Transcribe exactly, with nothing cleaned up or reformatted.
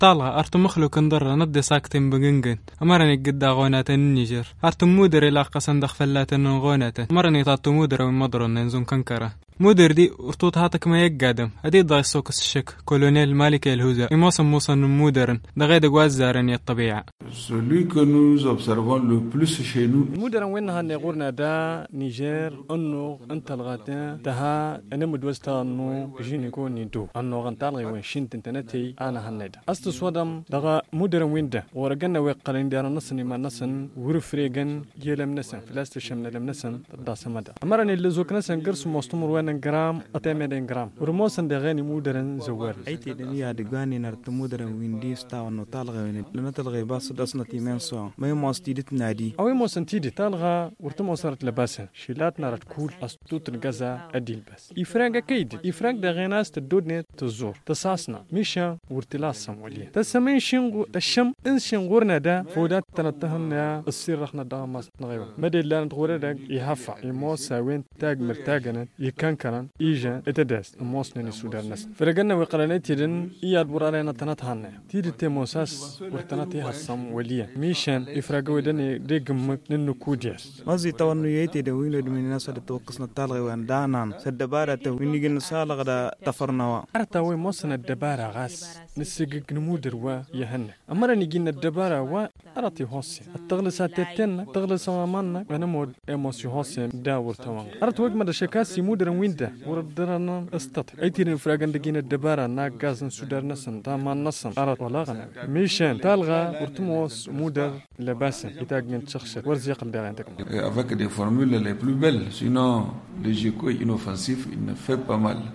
طالع أرتم مخلوق ندر ندي ساكتين بجنجن أمرني قد غونات النيجر أرتم مودر إلى قصن دخفلات غونات أمرني تاتو مودر ومضرن ننزون كنكرة مودر دي ارتوط هاتك ما يقادم هدي ضاي سوكس الشك كولونيل مالك الهوزا إماصم موصن مودرن دغيد قوازارن الطبيعة. Celui que nous observons le plus chez nous. مودرن وينها نغورنا دا نيجر أنو أنت الغاتين تها أنا مدوستا أنو جيني كوني دو أنو غنطالغي وين شنت انتنتي أنا هندا أستس ودم دغا مودرن وين دا ورقنا ويقالين ديانا نصني ما نصن ورفريقن يلم نسن فلاست شمنا لم نسن تدا سمدا أمرني اللي زوك نسن قرص مستمر وين جرام أتمدين جرام ورموسن دغاني مودرن زوار أيتي دنيا دقاني نرت مودرن وين دي ستا أنو طالغي وين لما تلغي باص دسنا تيمان سوا ما يموس تيدت نادي أو يموس تيدي طالغا ورتمو صارت لباسن شيلات نارت كول أستوت الجزا أديل بس يفرق كيد يفرق دغيناس تدودني تزور تساسنا ميشا ورتلاس سمولية تسمين شنغو تشم إن شنغورنا دا فودات تنتهن يا السير رحنا دا ما نغيو مدي لان تغورة دا يهفع يموس وين تاج مرتاجنا يكان كان إيجا إتداس موس نني سودان ناس فرقنا وقرنتي دن إياد برارنا تنتهن تيد تيموساس ورتنتي هالسم ولية ميشان يفرقوا دني ديجم ننو كودياس مازي تونو يأتي دا وين لدمين الناس اللي توقسنا طالغي وين دانان سدبارة وين يجي نسالغ دا تفرنوا أرتاوي موسنا الدبارة غاس نسيق نمودر و يهن أمرا نجينا الدبارة و أرتي هوسي التغلسات تتن تغلس ومانا ونمود إيموسي هوسي داور توان أرت وجمد الشكاسي مودر وين ده وردرنا استطع أيتي نفرقن دجينا الدبارة ناقاز نسودر نسن تامان نسن أرت ولا غنا ميشان تالغا ورتموس مودر لباسن يتاج من تشخشر ورزيق الدار عندك avec des formules les plus belles sinon le G I C O est inoffensif il ne fait pas mal.